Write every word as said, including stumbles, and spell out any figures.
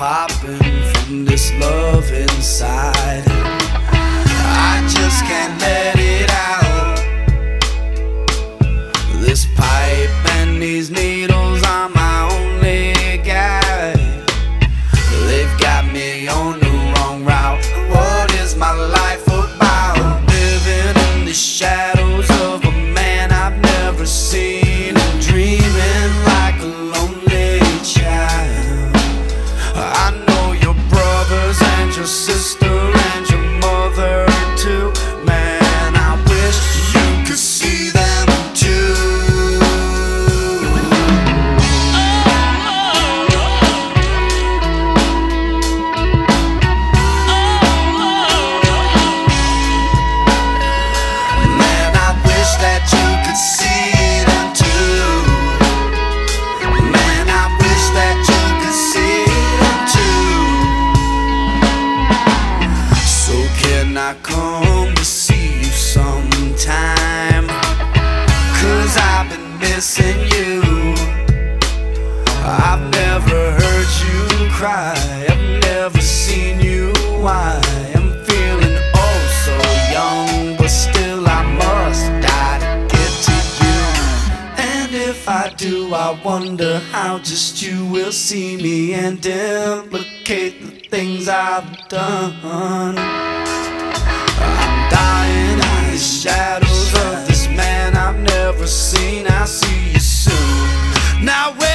popping from this love inside. I just can't let it out. This pipe and these needles are my only guide. They've got me on the wrong route. What is my life about? Living in the shadows of a man I've never seen, and dreaming like a lonely child. I know your brothers and your sister and your mother too. Man, I wish you could see them too. Man, I wish that you could see them too. Man, I wish that you could see them too. So can I come to see you sometime? 'Cause I've been missing you. I've never heard you cry, I've never seen you whine. I'm feeling oh so young, but still I must die to get to you. And if I do, I wonder how just you will see me and implicate the things I've done. I'm dying in the shadows of this man I've never seen. I'll see you soon. Now